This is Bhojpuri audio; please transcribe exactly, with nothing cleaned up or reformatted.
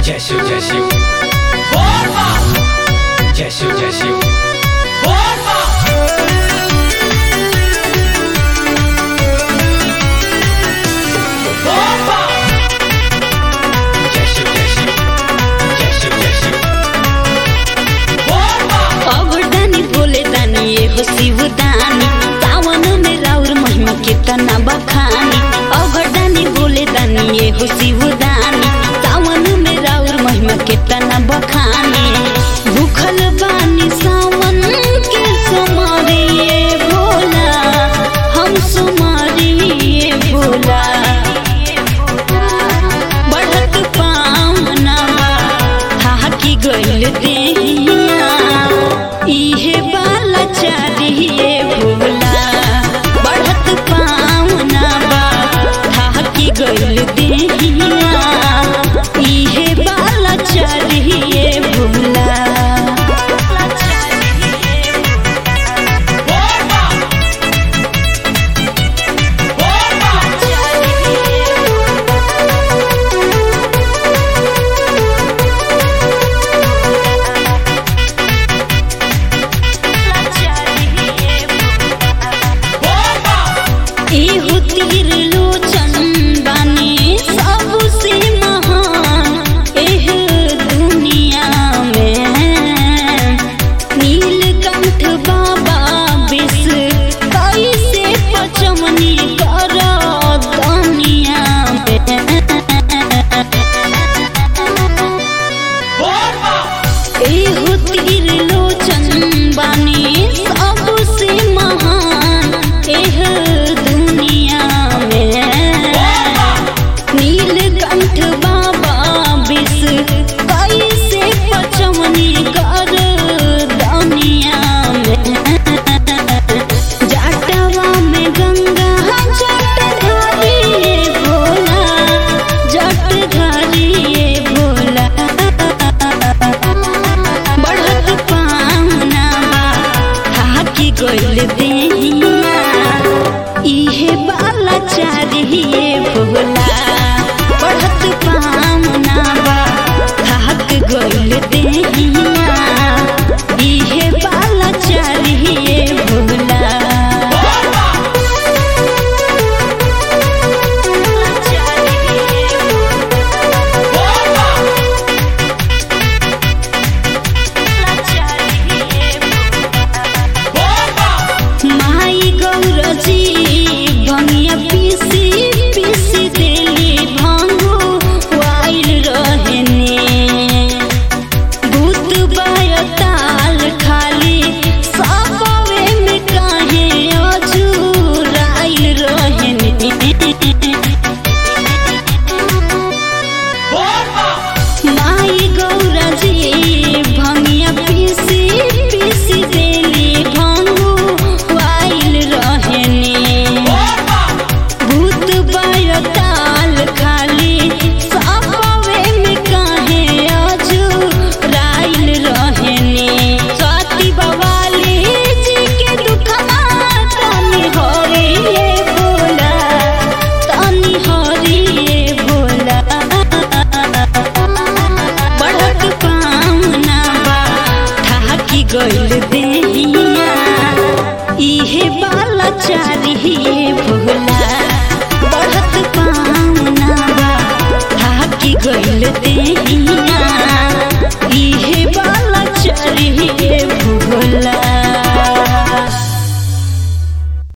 जय शिव जय शिव बोल मां जय शिव जय शिव बोल मां बोल मां जय शिव जय शिव जय शिव जय शिव बोल मां अवदानी बोले दानी ये हो शिवदानी सावन में राउर महिमा कितना बखानी अवदानी बोले दानी ये हो शिवदानी सावन में राउर महिमा कितना बखानी भूखल बानी सावन के सुमारिए भोला हम सुमारिए भोला बढ़त पावना हाकी गइल देहिया इहे बाला चारिए भोला बढ़त पावना हाकी गइल देहिया इहे बाला चारिए भोला बोल मां बोल मां बोल मां इहु तीर लोचन बानी सबसे महान एह दुनिया में नीलकंठ बाबा विष कैसे पचमनी कर दुनिया में बोल मां एहु तीर लोचन बानी सबसे महान एह दुनिया में नीलकंठ बाबा विष कैसे पचमनी कर दुनिया में जटवा में गंगा जटधारिये भोला जटधारिये भोला बढ़त पावना हाकी गइल देहिया इहे बाला चारिये भोला बढ़त पावना हाक गइल देहिया इहे बाला चारिये भोला बोल मां बोल मां बोल मां माई गौरजी भंगिया पीसी पीसी देली भांगो वाइल रहने भूत बायताल खाली सबवे में काहे अजुराइल रहने बोल मां माई गौरजी भंगिया पीसी पीसी देली भांगो वाइल रहने बोल मां भूत बायताल खाली सबवे में काहे अजुराइल रहने स्वाति बवाली जी के दुखमा तनी हरिए भोला तनी हरिए भोला बढ़त पावना ठाकी गइल देहिया इहे बाला चारिये भोला बढ़त पावना हाकी गइल देहिया